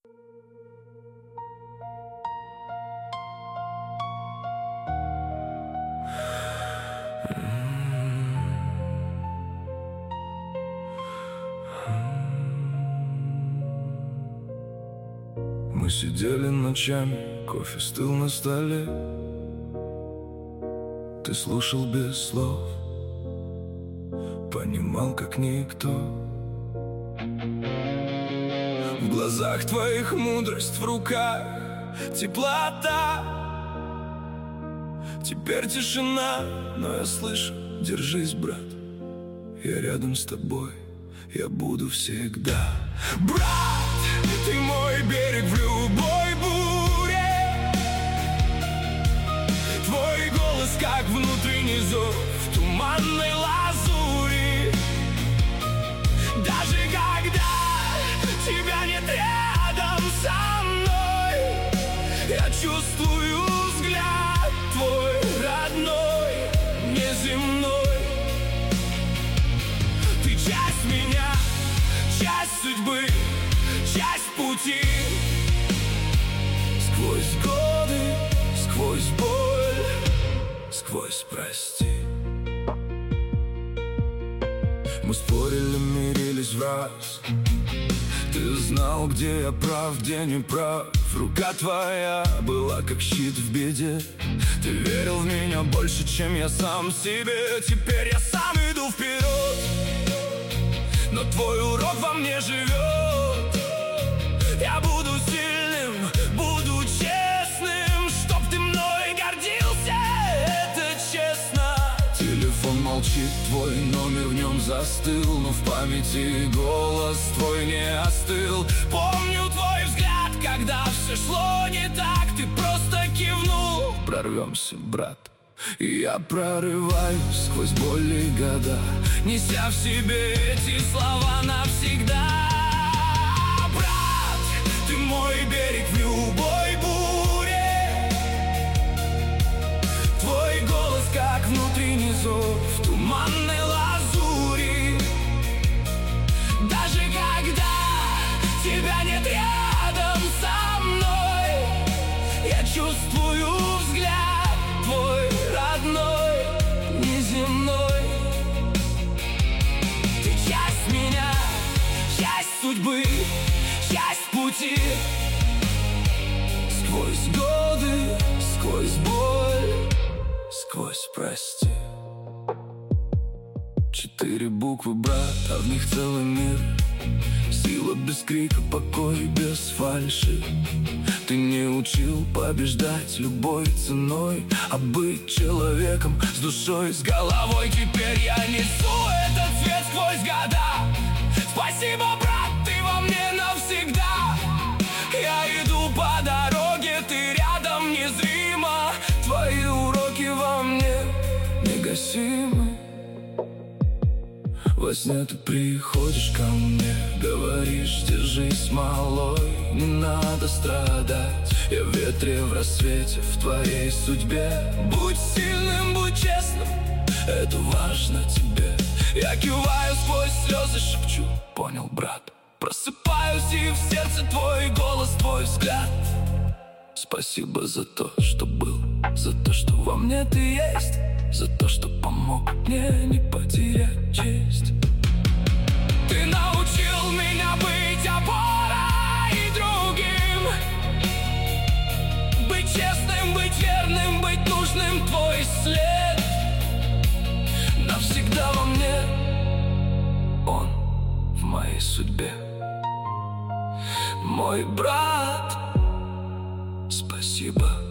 Мы сидели ночами, кофе стыл на столе. Ты слушал без слов, понимал как никто. В глазах твоих мудрость, в руках теплота. Теперь тишина, но я слышу: держись, брат, я рядом с тобой, я буду всегда. Брат, ты мой берег в любой буре. Твой голос как внутренний зов в туманной лазури. Даже когда тебя нет рядом со мной, я чувствую взгляд твой родной, неземной. Ты часть меня, часть судьбы, часть пути. Сквозь годы, сквозь боль, сквозь прости. Мы спорили, мирились в раз. Ты знал, где я прав, где не прав. Рука твоя была как щит в беде. Ты верил в меня больше, чем я сам себе. Теперь я сам иду вперед, но твой урок во мне живет. Я буду сильным, буду честным, чтоб ты мной гордился, это честно. Телефон молчит, твой номер в нем застыл, но в памяти голос твой не остыл. Помню твой взгляд, когда все шло не так, ты просто кивнул. Прорвемся, брат, и я прорываюсь сквозь боль и года, неся в себе эти слова навсегда. Брат, ты мой берег в любой буре. Твой голос как внутренний зов в туманной лазури. Даже когда тебя нет рядом со мной, я чувствую взгляд твой родной, неземной. Ты часть меня, часть судьбы, часть пути. Сквозь годы, сквозь боль, сквозь прости. 4 буквы, брат, а в них целый мир. Сила без крика, покой без фальши. Ты не учил побеждать любой ценой, а быть человеком с душой, с головой. Теперь я несу этот свет сквозь года. Спасибо, брат, ты во мне навсегда. Я иду по дороге, ты рядом незримо. Твои уроки во мне негасимы. Во сне ты приходишь ко мне, говоришь: держись, малой, не надо страдать. Я в ветре, в рассвете, в твоей судьбе. Будь сильным, будь честным, это важно тебе. Я киваю сквозь слезы, шепчу: понял, брат. Просыпаюсь, и в сердце твой голос, твой взгляд. Спасибо за то, что был, за то, что во мне ты есть, за то, что помог мне не потерять честь. Ты научил меня быть опорой другим, быть честным, быть верным, быть нужным. Твой след навсегда во мне, он в моей судьбе. Мой брат, спасибо.